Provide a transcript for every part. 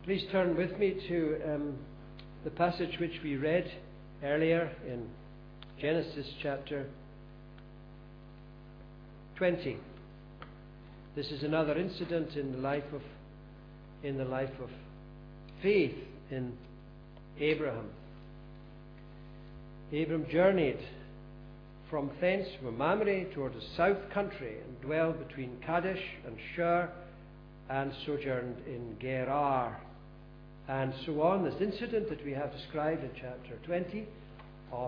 Please turn with me to the passage which we read earlier in Genesis chapter 20. This is another incident in the life of faith in Abraham. Abram journeyed from thence, from Mamre, toward the south country, and dwelled between Kadesh and Shur, and sojourned in Gerar. And so on. This incident that we have described in chapter 20 of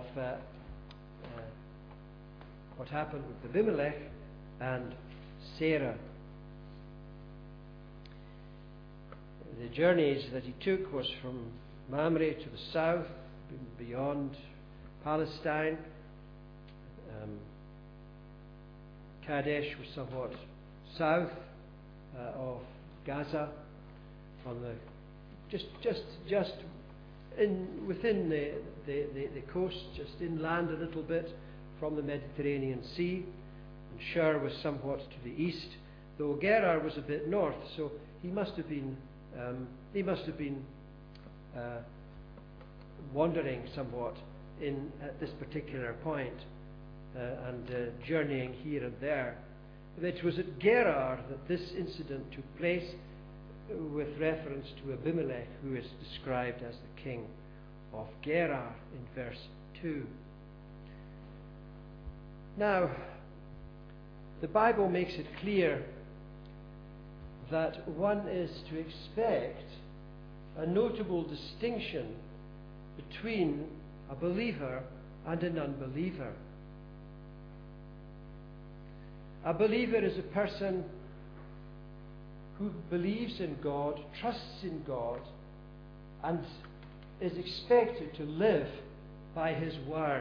what happened with Abimelech and Sarah. The journeys that he took was from Mamre to the south, beyond Palestine. Kadesh was somewhat south of Gaza, on the just within the coast, just inland a little bit from the Mediterranean Sea. And Shur was somewhat to the east, though Gerar was a bit north. So he must have been wandering somewhat at this particular point and journeying here and there. It was at Gerar that this incident took place, with reference to Abimelech, who is described as the king of Gerar in verse 2. Now, the Bible makes it clear that one is to expect a notable distinction between a believer and an unbeliever. A believer is a person who believes in God, trusts in God, and is expected to live by His word.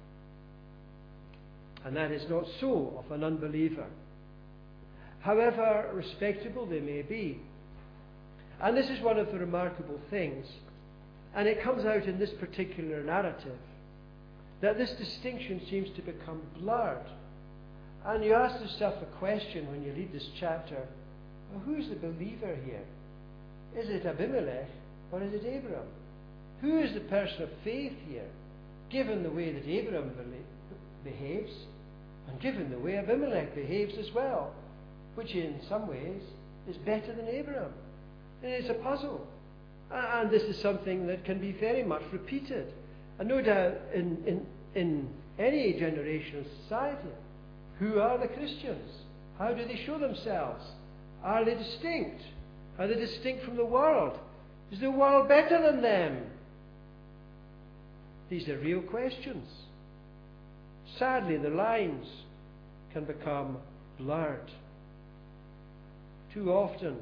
And that is not so of an unbeliever, however respectable they may be. And this is one of the remarkable things, and it comes out in this particular narrative, that this distinction seems to become blurred. And you ask yourself a question when you read this chapter: well, who's the believer here? Is it Abimelech or is it Abram? Who is the person of faith here, given the way that Abram behaves, and given the way Abimelech behaves as well, which in some ways is better than Abram? And it's a puzzle. And this is something that can be very much repeated. And no doubt in any generation of society, who are the Christians? How do they show themselves? Are they distinct? Are they distinct from the world? Is the world better than them? These are real questions. Sadly, the lines can become blurred. Too often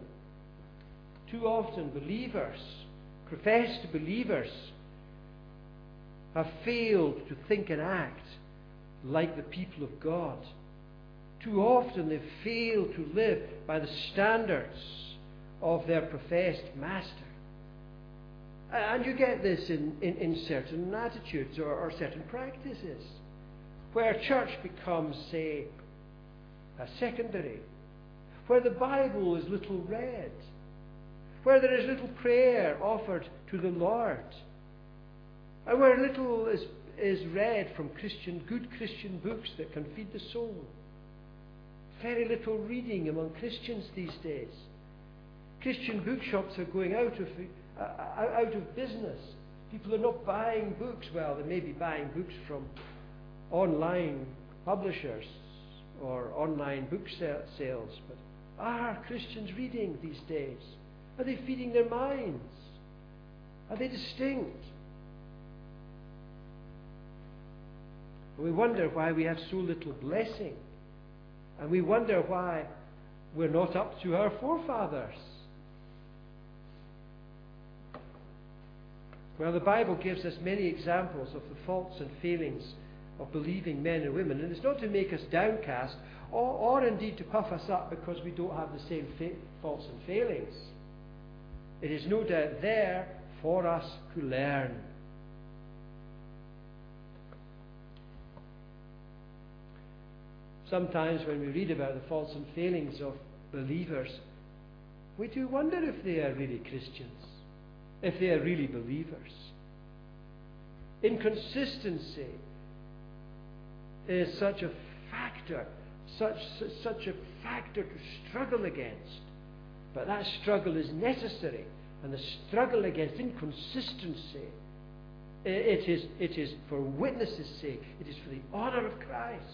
believers, professed believers, have failed to think and act like the people of God. Too often they fail to live by the standards of their professed master. And you get this in certain attitudes or certain practices, where church becomes, say, a secondary, where the Bible is little read, where there is little prayer offered to the Lord, and where little is read from good Christian books that can feed the soul. Very little reading among Christians these days. Christian bookshops are going out of business. People are not buying books. Well, they may be buying books from online publishers or online book sales, but are Christians reading these days? Are they feeding their minds? Are they distinct? We wonder why we have so little blessing. And we wonder why we're not up to our forefathers. Well, the Bible gives us many examples of the faults and failings of believing men and women. And it's not to make us downcast or indeed to puff us up because we don't have the same faults and failings. It is no doubt there for us to learn. Sometimes when we read about the faults and failings of believers, we do wonder if they are really Christians. if they are really believers. Inconsistency is such a factor, such a factor to struggle against. But that struggle is necessary, and the struggle against inconsistency, it is for witness' sake. It is for the honour of Christ.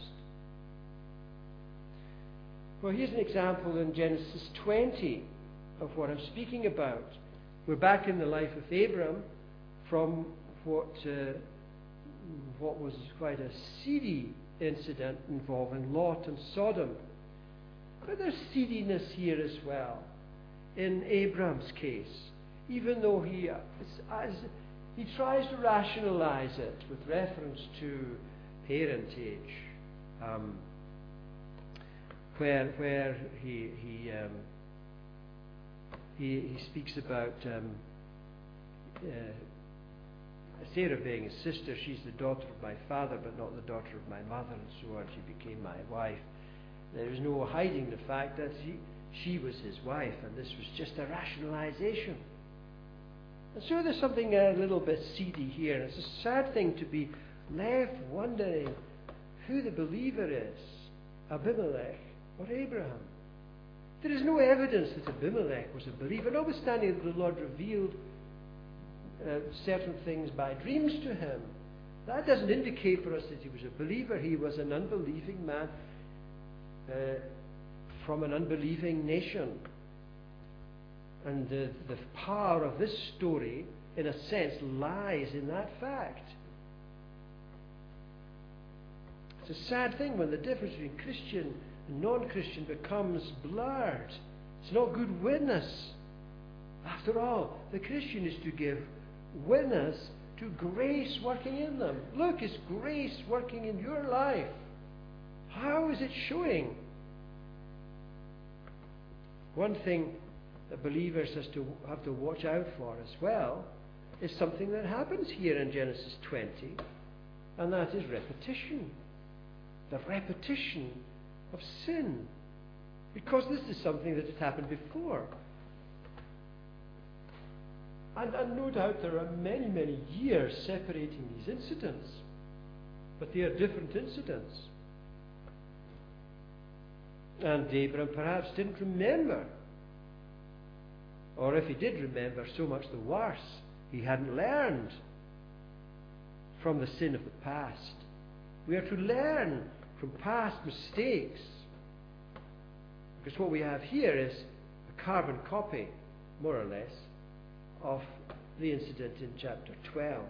Well, here's an example in Genesis 20 of what I'm speaking about. We're back in the life of Abram from what was quite a seedy incident involving Lot and Sodom. But there's seediness here as well in Abram's case, even though he tries to rationalize it with reference to parentage, where he speaks about Sarah being his sister. She's the daughter of my father, but not the daughter of my mother, and so on. She became my wife. There is no hiding the fact that she was his wife, and this was just a rationalization. And so there's something a little bit seedy here. And it's a sad thing to be left wondering who the believer is, Abimelech or Abraham. There is no evidence that Abimelech was a believer, notwithstanding that the Lord revealed certain things by dreams to him. That doesn't indicate for us that he was a believer. He was an unbelieving man from an unbelieving nation. And the power of this story, in a sense, lies in that fact. It's a sad thing when the difference between Christian and non-Christian becomes blurred. It's not good witness. After all, the Christian is to give witness to grace working in them. Look, is grace working in your life? How is it showing? One thing that believers have to watch out for as well is something that happens here in Genesis 20, and that is repetition. The repetition of sin. Because this is something that has happened before. And no doubt there are many, many years separating these incidents. But they are different incidents. And Abraham perhaps didn't remember. Or if he did remember, so much the worse. He hadn't learned from the sin of the past. We are to learn from past mistakes. Because what we have here is a carbon copy, more or less, of the incident in chapter 12.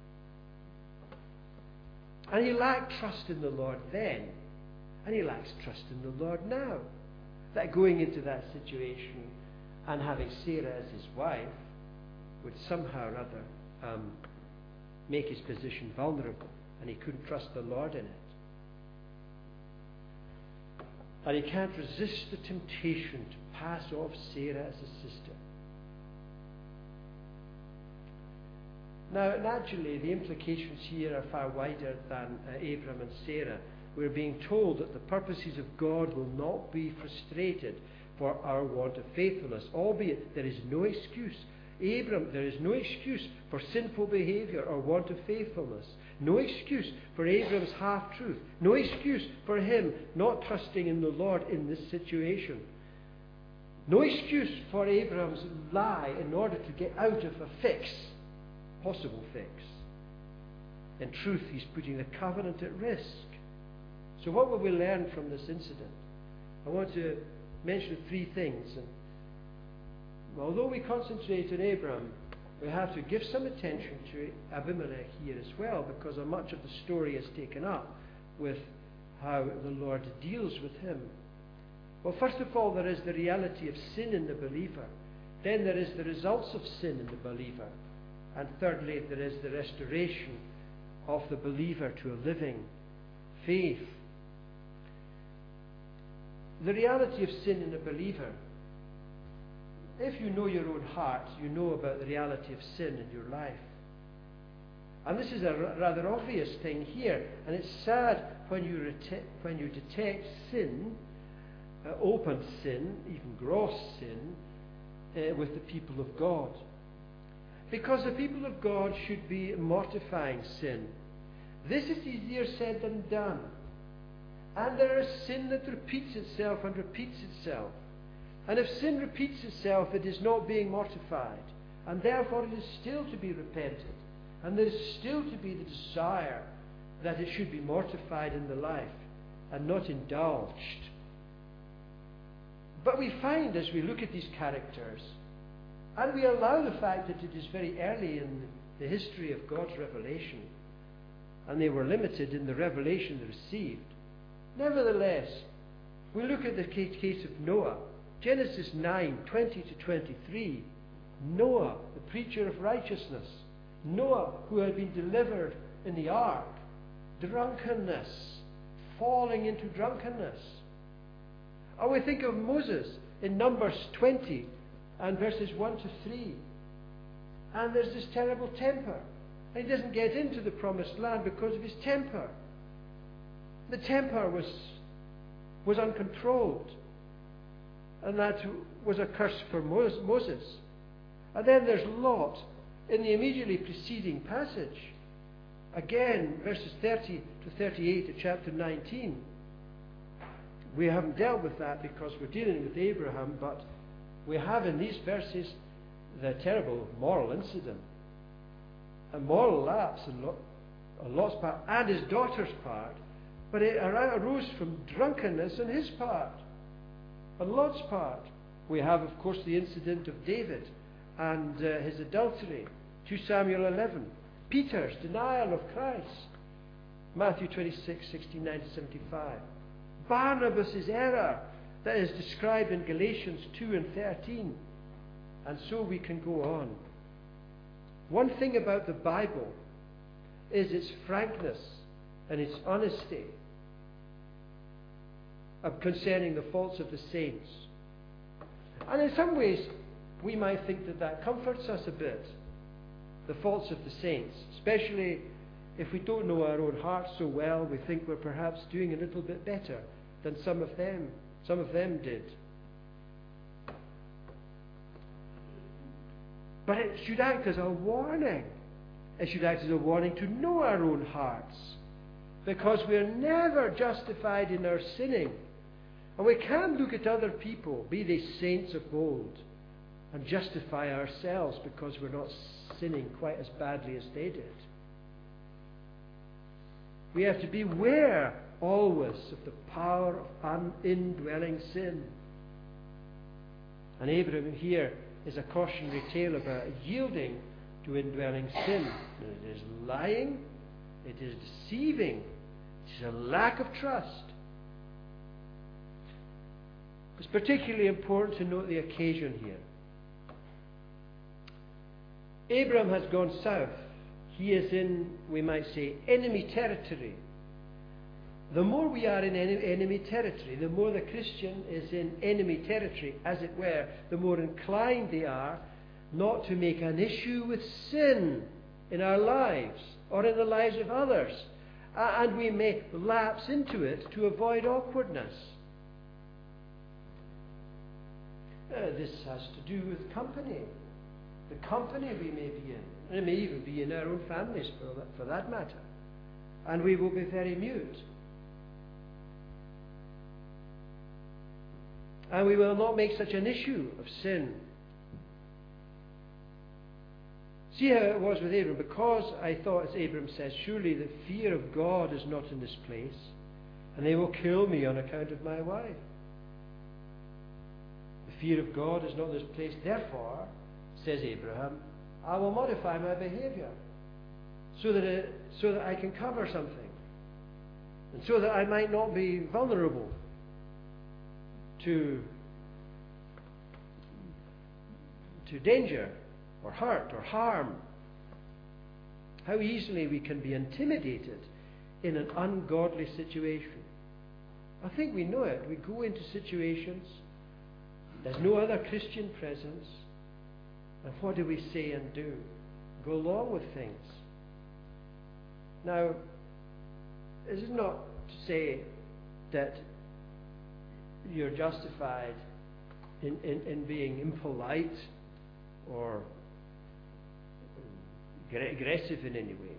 And he lacked trust in the Lord then, and he lacks trust in the Lord now. That going into that situation and having Sarah as his wife would somehow or other make his position vulnerable, and he couldn't trust the Lord in it. And he can't resist the temptation to pass off Sarah as a sister. Now, naturally, the implications here are far wider than Abram and Sarah. We're being told that the purposes of God will not be frustrated for our want of faithfulness, albeit there is no excuse. There is no excuse for sinful behavior or want of faithfulness. No excuse for Abram's half-truth. No excuse for him not trusting in the Lord in this situation. No excuse for Abram's lie in order to get out of a possible fix. In truth, he's putting the covenant at risk. So what will we learn from this incident? I want to mention three things. And although we concentrate on Abram, we have to give some attention to Abimelech here as well, because much of the story is taken up with how the Lord deals with him. Well, first of all, there is the reality of sin in the believer. Then there is the results of sin in the believer. And thirdly, there is the restoration of the believer to a living faith. The reality of sin in a believer. If you know your own heart, you know about the reality of sin in your life. And this is a rather obvious thing here. And it's sad when you detect sin, open sin, even gross sin, with the people of God. because the people of God should be mortifying sin. This is easier said than done. And there is sin that repeats itself and repeats itself. And if sin repeats itself, it is not being mortified. And therefore it is still to be repented. And there is still to be the desire that it should be mortified in the life and not indulged. But we find as we look at these characters, and we allow the fact that it is very early in the history of God's revelation, and they were limited in the revelation they received. Nevertheless, we look at the case of Noah. Genesis 9:20 to 23. Noah, the preacher of righteousness. Noah, who had been delivered in the ark. Drunkenness. Falling into drunkenness. Or we think of Moses in Numbers 20 and verses 1 to 3. And there's this terrible temper. And he doesn't get into the promised land because of his temper. The temper was uncontrolled. And that was a curse for Moses. And then there's Lot in the immediately preceding passage. Again, verses 30 to 38 of chapter 19. We haven't dealt with that because we're dealing with Abraham, but we have in these verses the terrible moral incident. A moral lapse on Lot's part and his daughter's part, but it arose from drunkenness on his part. On Lot's part, we have, of course, the incident of David and his adultery, 2 Samuel 11. Peter's denial of Christ, Matthew 26, 69 to 75. Barnabas' error that is described in Galatians 2 and 13. And so we can go on. One thing about the Bible is its frankness and its honesty concerning the faults of the saints. And in some ways, we might think that comforts us a bit, the faults of the saints, especially if we don't know our own hearts so well. We think we're perhaps doing a little bit better than some of them did. But it should act as a warning. It should act as a warning to know our own hearts, because we're never justified in our sinning. And we can't look at other people, be they saints of old, and justify ourselves because we're not sinning quite as badly as they did. We have to beware always of the power of indwelling sin. And Abraham here is a cautionary tale about yielding to indwelling sin. It is lying, it is deceiving, it is a lack of trust. It's particularly important to note the occasion here. Abraham has gone south. He is in, we might say, enemy territory. The more we are in enemy territory, the more the Christian is in enemy territory, as it were, the more inclined they are not to make an issue with sin in our lives or in the lives of others. And we may lapse into it to avoid awkwardness. This has to do with company. The company we may be in. And it may even be in our own families for that matter. And we will be very mute. And we will not make such an issue of sin. See how it was with Abram. Because I thought, as Abram says, surely the fear of God is not in this place, and they will kill me on account of my wife. The fear of God is not in this place. Therefore, says Abraham, I will modify my behavior so that I can cover something, and so that I might not be vulnerable to danger or hurt or harm. How easily we can be intimidated in an ungodly situation. I think we know it. We go into situations, there's no other Christian presence, and what do we say and do? Go along with things. Now, this is not to say that you're justified in being impolite or aggressive in any way.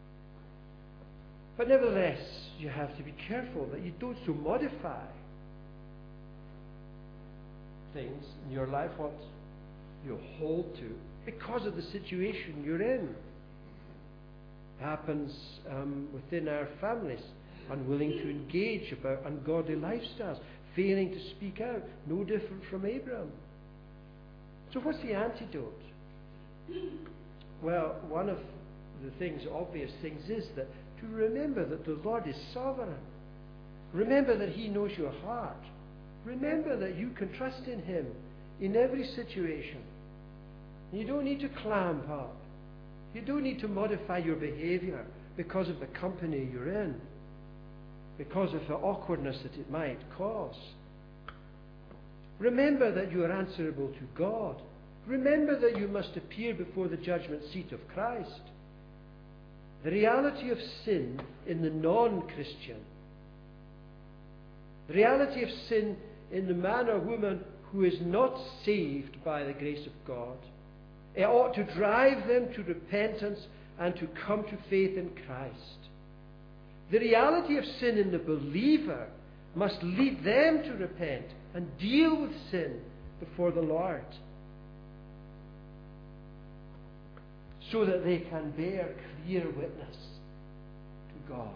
But nevertheless, you have to be careful that you don't so modify things in your life, what you hold to, because of the situation you're in. It happens within our families, unwilling to engage about ungodly lifestyles, failing to speak out, no different from Abraham. So what's the antidote? Well, one of the things, obvious things, is that to remember that the Lord is sovereign. Remember that He knows your heart. Remember that you can trust in Him in every situation. You don't need to clamp up. You don't need to modify your behavior because of the company you're in, because of the awkwardness that it might cause. Remember that you are answerable to God. Remember that you must appear before the judgment seat of Christ. The reality of sin in the non-Christian, the reality of sin in the man or woman who is not saved by the grace of God, it ought to drive them to repentance and to come to faith in Christ. The reality of sin in the believer must lead them to repent and deal with sin before the Lord, so that they can bear clear witness to God.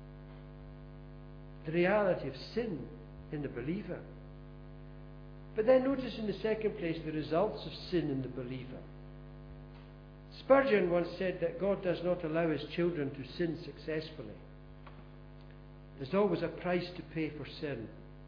The reality of sin in the believer. But then notice in the second place the results of sin in the believer. Spurgeon once said that God does not allow His children to sin successfully. There's always a price to pay for sin.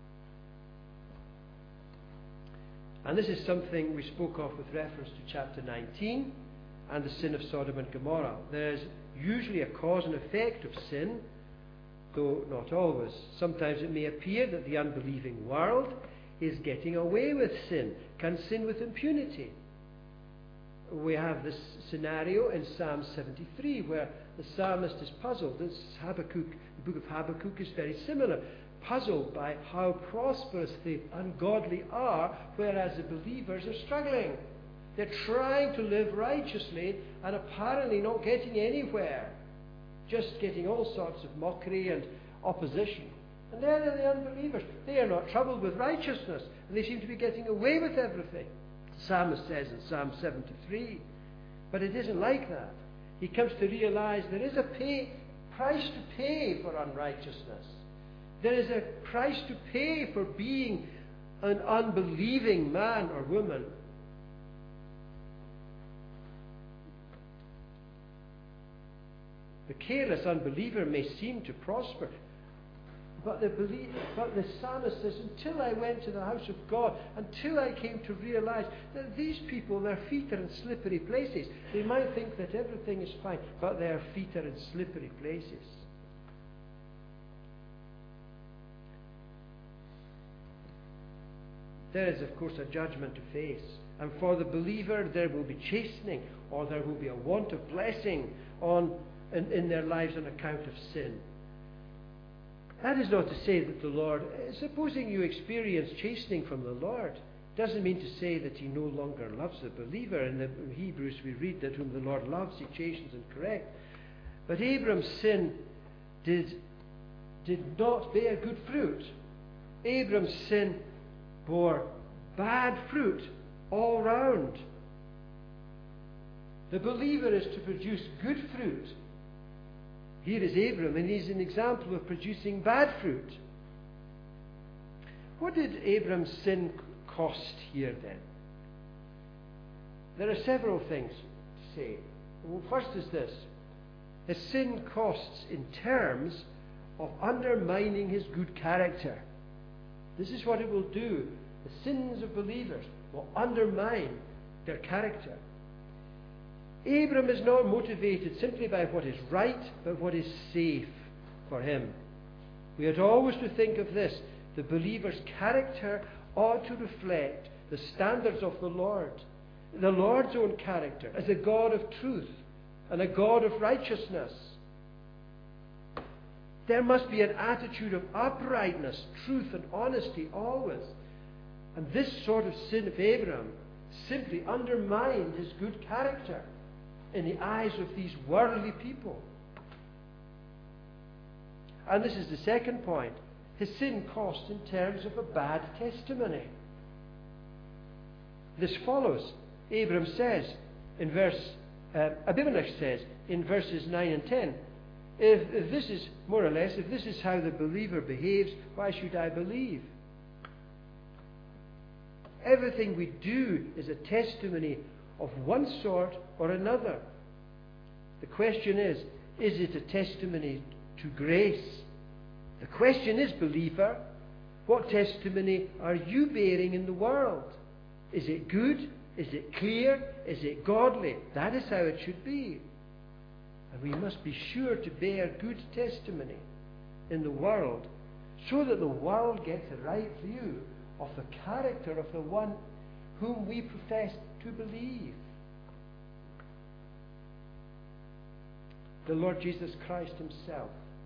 And this is something we spoke of with reference to chapter 19 and the sin of Sodom and Gomorrah. There is usually a cause and effect of sin, though not always. Sometimes it may appear that the unbelieving world is getting away with sin, can sin with impunity. We have this scenario in Psalm 73 where the psalmist is puzzled. The book of Habakkuk is very similar. Puzzled by how prosperous the ungodly are, whereas the believers are struggling. They're trying to live righteously and apparently not getting anywhere, just getting all sorts of mockery and opposition. And then are the unbelievers. They are not troubled with righteousness, and they seem to be getting away with everything. The psalmist says in Psalm 73. But it isn't like that. He comes to realize there is a price to pay for unrighteousness. There is a price to pay for being an unbelieving man or woman. The careless unbeliever may seem to prosper, but the psalmist says, until I went to the house of God, until I came to realize that these people, their feet are in slippery places. They might think that everything is fine, but their feet are in slippery places. There is, of course, a judgment to face. And for the believer, there will be chastening, or there will be a want of blessing in their lives on account of sin. That is not to say that the Lord, supposing you experience chastening from the Lord, doesn't mean to say that He no longer loves the believer. In the Hebrews we read that whom the Lord loves, He chastens and corrects. But Abram's sin did not bear good fruit. Abram's sin bore bad fruit all round. The believer is to produce good fruit. Here is Abram, and he's an example of producing bad fruit. What did Abram's sin cost here then? There are several things to say. Well, first is this. His sin costs in terms of undermining his good character. This is what it will do. The sins of believers will undermine their character. Abram is not motivated simply by what is right, but what is safe for him. We ought always to think of this. The believer's character ought to reflect the standards of the Lord. The Lord's own character as a God of truth and a God of righteousness. There must be an attitude of uprightness, truth and honesty always. And this sort of sin of Abram simply undermined his good character. in the eyes of these worldly people. And this is the second point. His sin cost in terms of a bad testimony. This follows. Abimelech says in verses 9 and 10, if this is, more or less, if this is how the believer behaves, why should I believe? Everything we do is a testimony of one sort or another. The question is it a testimony to grace? The question is, believer, what testimony are you bearing in the world? Is it good? Is it clear? Is it godly? That is how it should be. And we must be sure to bear good testimony in the world, so that the world gets a right view of the character of the one whom we profess to believe. The Lord Jesus Christ himself.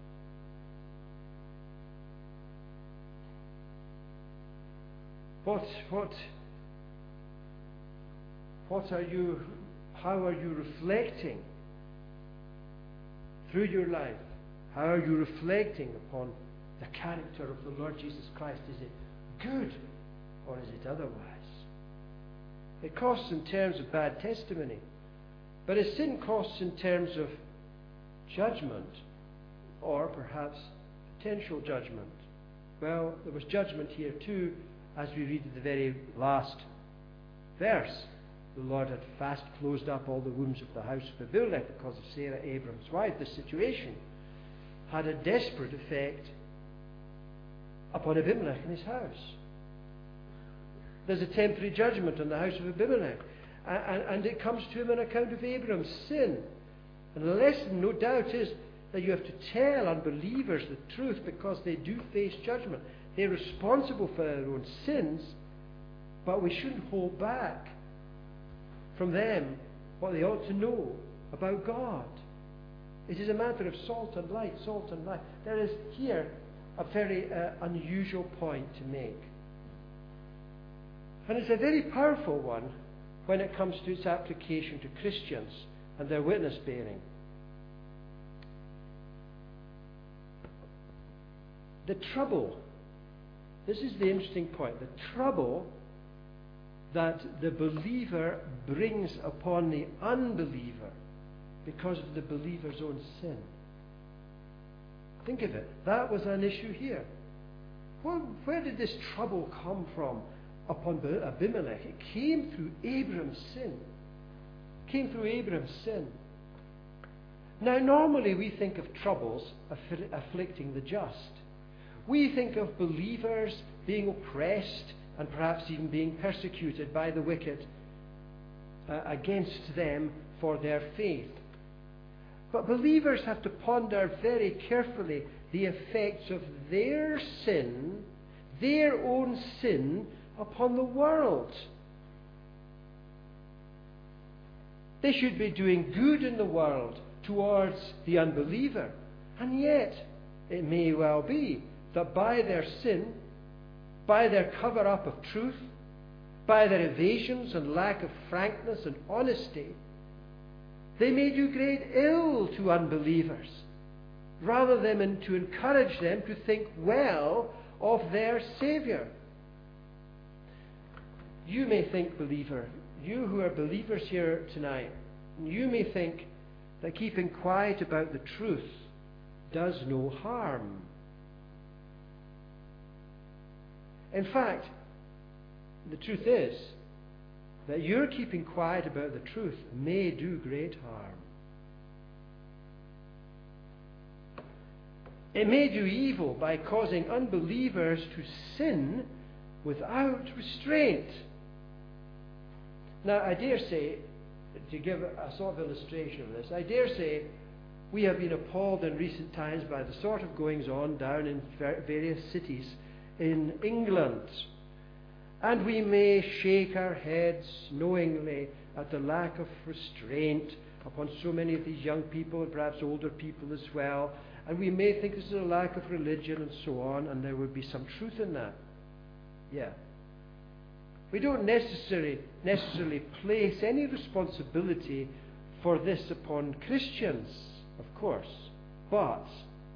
How are you reflecting through your life? How are you reflecting upon the character of the Lord Jesus Christ? Is it good or is it otherwise? It costs in terms of bad testimony, but his sin costs in terms of judgment, or perhaps potential judgment. Well, there was judgment here too, as we read at the very last verse. The Lord had fast closed up all the wombs of the house of Abimelech because of Sarah, Abram's wife. This situation had a desperate effect upon Abimelech and his house. There's a temporary judgment on the house of Abimelech, and it comes to him on account of Abram's sin. And the lesson, no doubt, is that you have to tell unbelievers the truth, because they do face judgment. They're responsible for their own sins, but we shouldn't hold back from them what they ought to know about God. It is a matter of salt and light, salt and light. There is here a very unusual point to make. And it's a very powerful one when it comes to its application to Christians and their witness bearing. The trouble, this is the interesting point, the trouble that the believer brings upon the unbeliever because of the believer's own sin. Think of it. That was an issue here. Well, where did this trouble come from upon Abimelech? It came through Abram's sin. It came through Abram's sin. Now, normally we think of troubles afflicting the just. We think of believers being oppressed and perhaps even being persecuted by the wicked against them for their faith. But believers have to ponder very carefully the effects of their sin, their own sin, upon the world. They should be doing good in the world towards the unbeliever. And yet, it may well be that by their sin, by their cover-up of truth, by their evasions and lack of frankness and honesty, they may do great ill to unbelievers, rather than to encourage them to think well of their Saviour. You may think, believer, you who are believers here tonight, you may think that keeping quiet about the truth does no harm. In fact, the truth is that your keeping quiet about the truth may do great harm. It may do evil by causing unbelievers to sin without restraint. Now, I dare say, to give a sort of illustration of this, I dare say we have been appalled in recent times by the sort of goings on down in various cities in England. And we may shake our heads knowingly at the lack of restraint upon so many of these young people, and perhaps older people as well. And we may think this is a lack of religion and so on, and there would be some truth in that. Yeah. We don't necessarily place any responsibility for this upon Christians, of course. But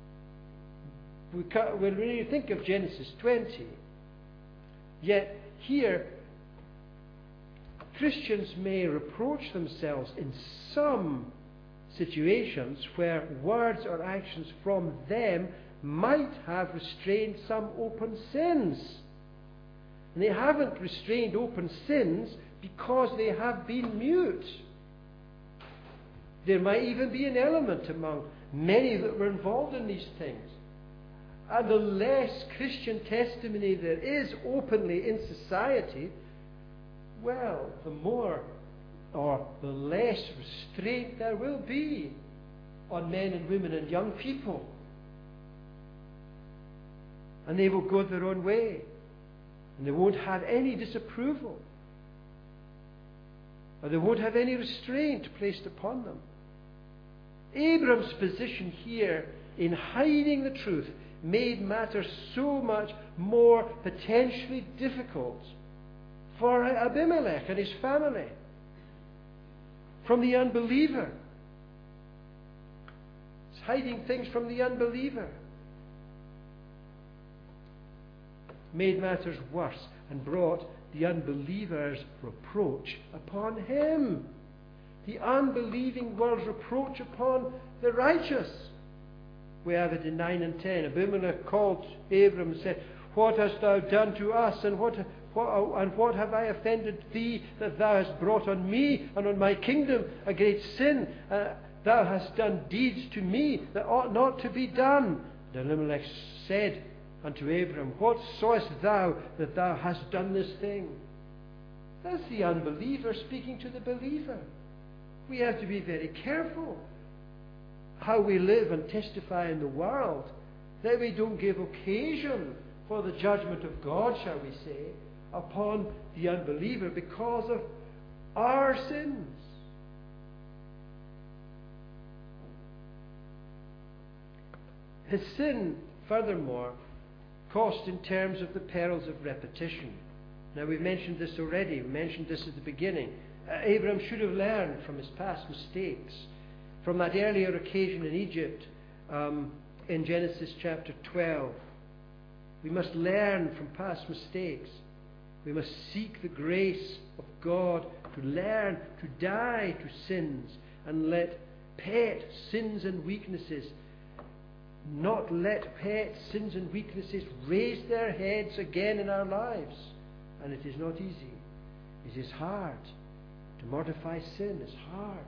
when we think of Genesis 20, yet here Christians may reproach themselves in some situations where words or actions from them might have restrained some open sins. And they haven't restrained open sins because they have been mute. There might even be an element among many that were involved in these things. And the less Christian testimony there is openly in society, well, the more or the less restraint there will be on men and women and young people. And they will go their own way. And they won't have any disapproval. Or they won't have any restraint placed upon them. Abram's position here in hiding the truth made matters so much more potentially difficult for Abimelech and his family from the unbeliever. It's hiding things from the unbeliever. Made matters worse and brought the unbeliever's reproach upon him. The unbelieving world's reproach upon the righteous. We have it in 9 and 10. Abimelech called Abram and said, "What hast thou done to us, and what have I offended thee, that thou hast brought on me and on my kingdom a great sin? Thou hast done deeds to me that ought not to be done." And Abimelech said unto Abram, "What sawest thou that thou hast done this thing?" That's the unbeliever speaking to the believer. We have to be very careful how we live and testify in the world, that we don't give occasion for the judgment of God, shall we say, upon the unbeliever because of our sins. His sin, furthermore, cost in terms of the perils of repetition. Now, we've mentioned this already. We mentioned this at the beginning. Abram should have learned from his past mistakes. From that earlier occasion in Egypt, in Genesis chapter 12. We must learn from past mistakes. We must seek the grace of God to learn to die to sins and let pet sins and weaknesses, not let pet sins and weaknesses raise their heads again in our lives. And it is not easy. It is hard. To mortify sin is hard.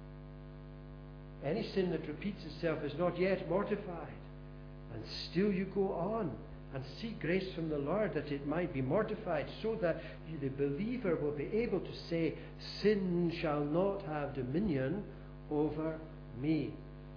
Any sin that repeats itself is not yet mortified. And still you go on and seek grace from the Lord that it might be mortified, so that the believer will be able to say, "Sin shall not have dominion over me."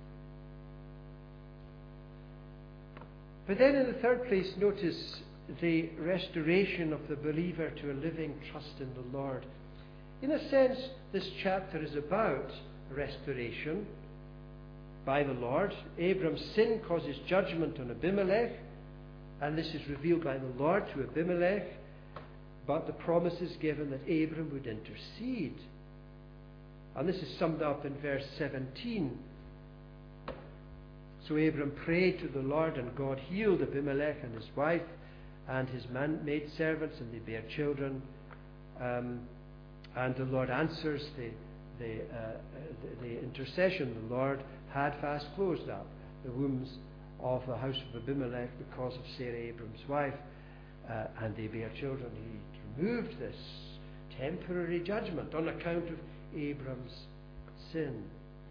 But then in the third place, notice the restoration of the believer to a living trust in the Lord. In a sense, this chapter is about restoration by the Lord. Abram's sin causes judgment on Abimelech, and this is revealed by the Lord to Abimelech, but the promise is given that Abram would intercede. And this is summed up in verse 17. So Abram prayed to the Lord, and God healed Abimelech and his wife and his maidservants, and they bare children. And the Lord answers the intercession. The Lord had fast closed up the wombs of the house of Abimelech because of Sarah, Abram's wife, and they bare children. He removed this temporary judgment on account of Abram's sin,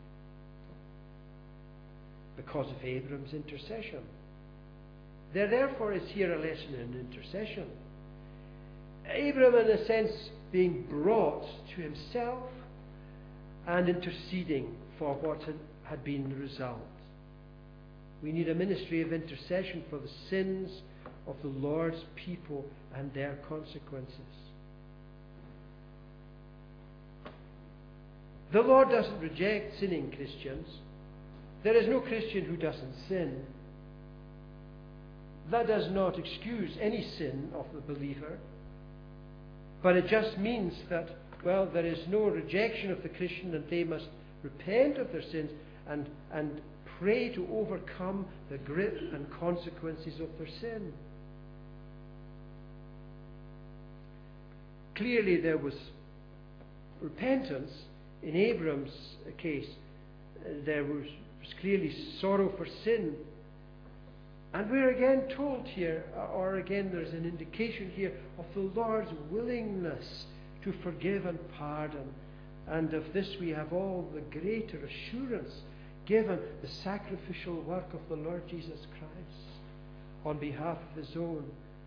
because of Abram's intercession. There therefore is here a lesson in intercession. Abram, in a sense, being brought to himself and interceding for what had been the result. We need a ministry of intercession for the sins of the Lord's people and their consequences. The Lord doesn't reject sinning Christians. There is no Christian who doesn't sin. That does not excuse any sin of the believer. But it just means that, well, there is no rejection of the Christian, and they must repent of their sins and pray to overcome the grip and consequences of their sin. Clearly there was repentance in Abram's case. There was clearly sorrow for sin. And we're again told here, or again there's an indication here of the Lord's willingness to forgive and pardon. And of this we have all the greater assurance given the sacrificial work of the Lord Jesus Christ on behalf of His own.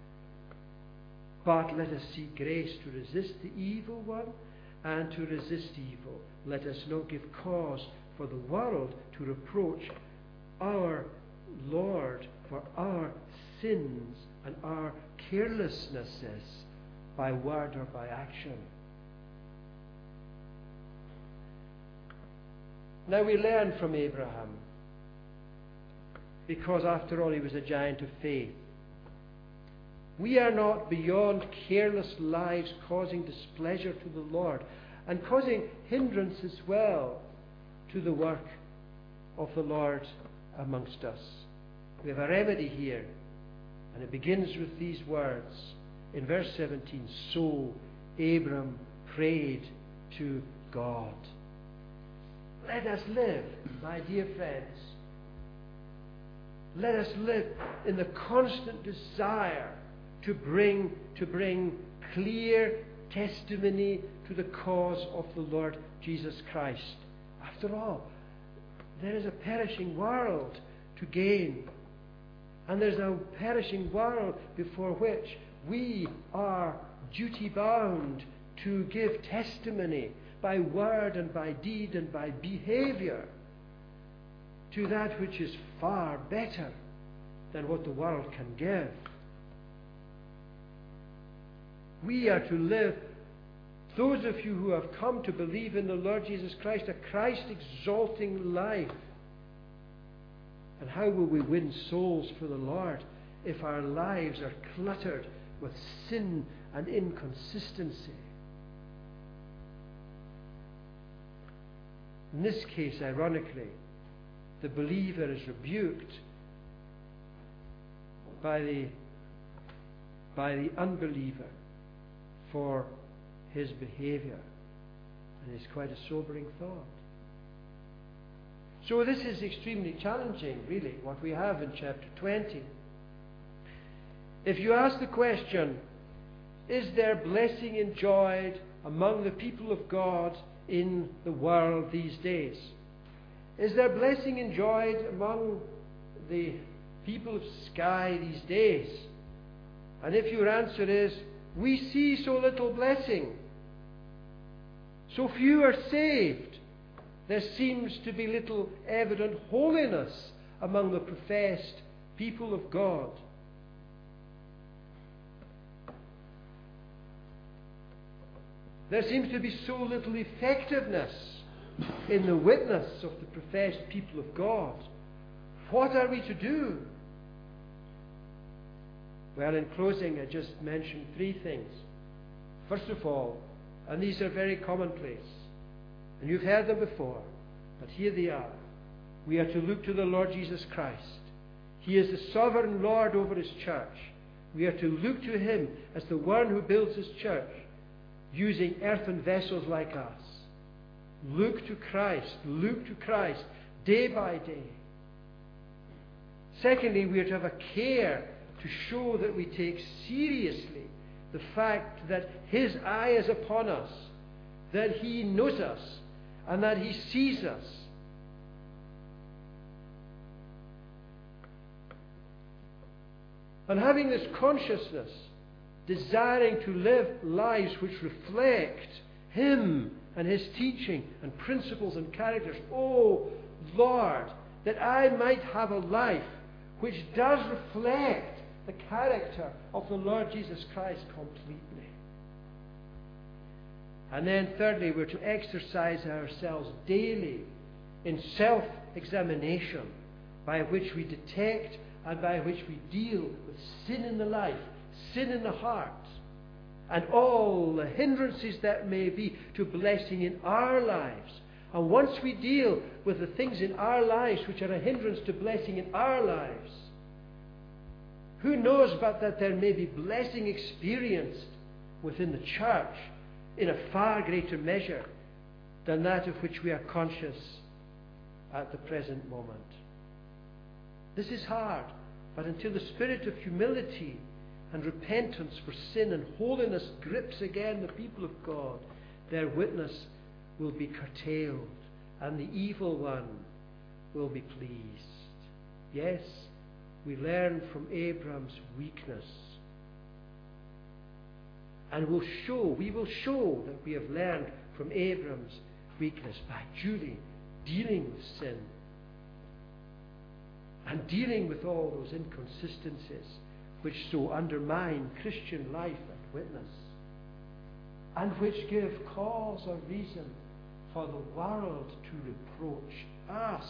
But let us seek grace to resist the evil one, and to resist evil. Let us not give cause for the world to reproach our Lord for our sins and our carelessnesses by word or by action. Now we learn from Abraham, because after all he was a giant of faith. We are not beyond careless lives causing displeasure to the Lord and causing hindrance as well to the work of the Lord amongst us. We have a remedy here, and it begins with these words in verse 17. So Abram prayed to God. Let us live, my dear friends. Let us live in the constant desire to bring clear testimony to the cause of the Lord Jesus Christ. After all, there is a perishing world to gain, and there's a perishing world before which we are duty bound to give testimony by word and by deed and by behavior to that which is far better than what the world can give. We are to live, those of you who have come to believe in the Lord Jesus Christ, a Christ-exalting life. And how will we win souls for the Lord if our lives are cluttered with sin and inconsistency? In this case, ironically, the believer is rebuked by the unbeliever for his behavior. And it's quite a sobering thought. So this is extremely challenging, really, what we have in chapter 20. If you ask the question, is there blessing enjoyed among the people of God in the world these days? Is there blessing enjoyed among the people of Skye these days? And if your answer is, we see so little blessing, so few are saved, there seems to be little evident holiness among the professed people of God. There seems to be so little effectiveness in the witness of the professed people of God. What are we to do? Well, in closing, I just mentioned three things. First of all, and these are very commonplace, and you've heard them before, but here they are. We are to look to the Lord Jesus Christ. He is the sovereign Lord over His church. We are to look to Him as the one who builds His church, using earthen vessels like us. Look to Christ day by day. Secondly, we are to have a care to show that we take seriously the fact that His eye is upon us, that He knows us, and that He sees us. And having this consciousness, desiring to live lives which reflect Him and His teaching and principles and characters. Oh, Lord, that I might have a life which does reflect the character of the Lord Jesus Christ completely. And then thirdly, we're to exercise ourselves daily in self-examination, by which we detect and by which we deal with sin in the life, sin in the heart, and all the hindrances that may be to blessing in our lives, And once we deal with the things in our lives which are a hindrance to blessing in our lives, who knows but that there may be blessing experienced within the church in a far greater measure than that of which we are conscious at the present moment. This is hard, but until the spirit of humility and repentance for sin and holiness grips again the people of God, their witness will be curtailed, and the evil one will be pleased. Yes, we learn from Abraham's weakness, and we will show that we have learned from Abraham's weakness by duly dealing with sin and dealing with all those inconsistencies which so undermine Christian life and witness, and which give cause or reason for the world to reproach us,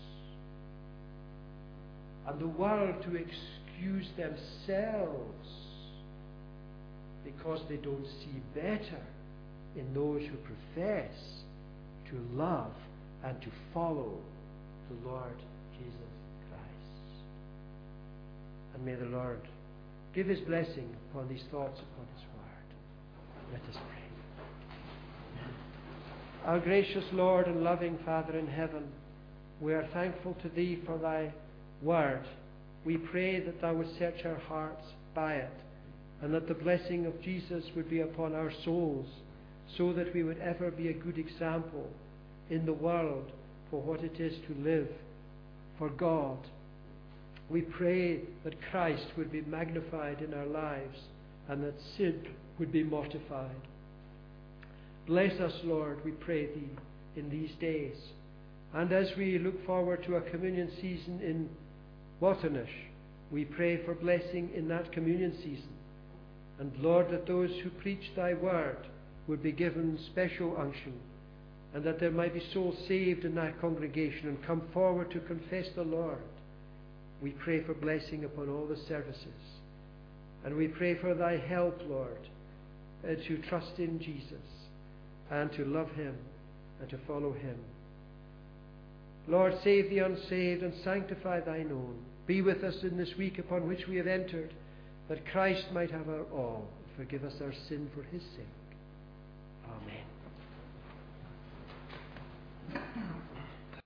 and the world to excuse themselves because they don't see better in those who profess to love and to follow the Lord Jesus Christ. And may the Lord give His blessing upon these thoughts, upon His word. Let us pray. Our gracious Lord and loving Father in heaven, we are thankful to Thee for Thy word. We pray that Thou would search our hearts by it, and that the blessing of Jesus would be upon our souls, so that we would ever be a good example in the world for what it is to live for God. We pray that Christ would be magnified in our lives, and that sin would be mortified. Bless us, Lord, we pray Thee, in these days. And as we look forward to a communion season in Waternish, we pray for blessing in that communion season. And Lord, that those who preach Thy word would be given special unction, and that there might be souls saved in that congregation and come forward to confess the Lord. We pray for blessing upon all the services. And we pray for Thy help, Lord, to trust in Jesus and to love Him and to follow Him. Lord, save the unsaved and sanctify Thine own. Be with us in this week upon which we have entered, that Christ might have our all. Forgive us our sin for His sake. Amen.